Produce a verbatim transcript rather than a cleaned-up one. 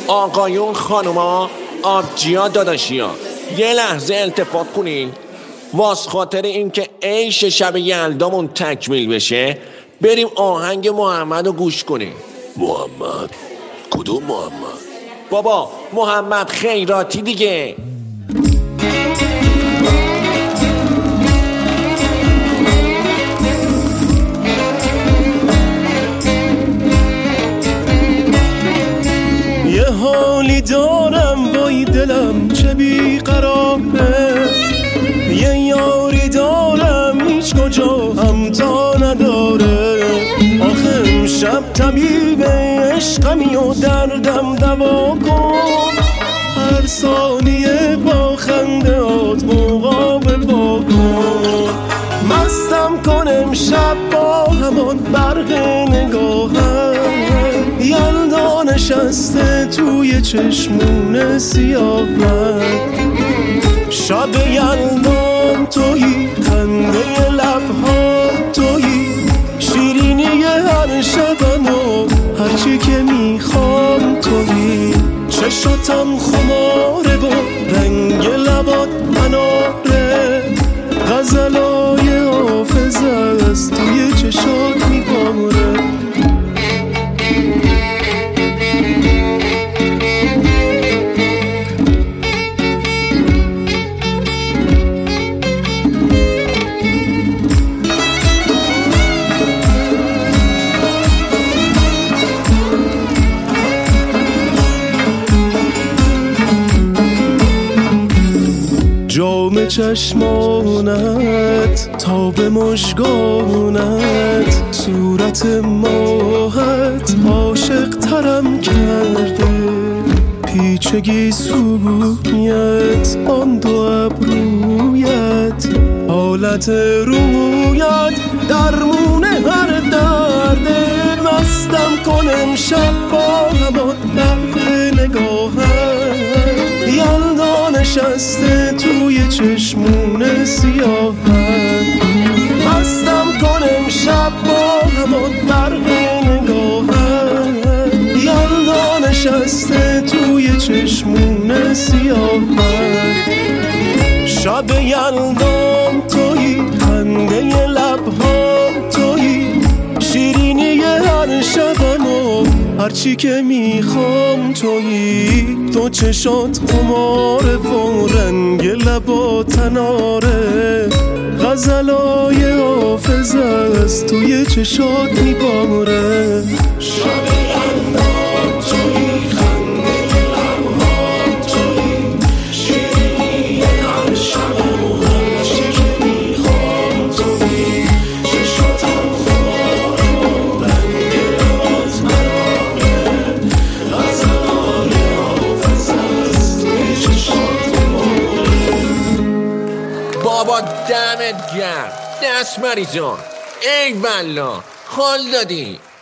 آقایون خانوما آبجیا داداشیا یه لحظه التفات کنین واس خاطر این که عیش شب یلدامون تکمیل بشه بریم آهنگ محمد رو گوش کنیم. محمد؟ کدوم محمد؟ بابا محمد خیراتی دیگه. یه حالی دارم وای دلم چه بیقراره، یه یاری دارم هیچ کجا همتا نداره. آخه امشب طبیب عشقمی و دردم دوا کن، هر ثانیه با خنده هات مقابل با کن. مستم کن امشب با همان برق نگاهم، یلدا نشسته توی چشمون سیاهم. شب یلدام تویی، خنده لبهام تویی، شیرینی هر شبم و هرچی که میخوام تویی. چشاتم خماره و رنگ لبات اناره، غزلای حافظ است توی چشات میباره. جام چشمانت تا به مژگانت، صورت ماهت عاشق ترم کرده. پیچگی سویت آن دو ابرویت، حالت رویت درمون هر درده. مستم کن امشب با همان برق نگاهم، یلدا نشسته توی چشمون سیاهم. مستم کن امشب با همان برق نگاهم، یلدا نشسته توی چشمون سیاهم. شب یلدام تویی، خنده لبهام تویی، شیرینی هر شبم و هرچی که میخوام تویی. تو چشات خماره و رنگ لبات اناره، غزلای حافظ است توی چشات میباره. شب یلدام تویی، خنده لبهام تویی، شیرینی هر شبم و هرچی که میخوام تویی. چشاتم خماره و رنگ لبات اناره، غزلای حافظ است توی چشات میباره. بابا دمت گرم دست مریضان، ای والله حال دادی.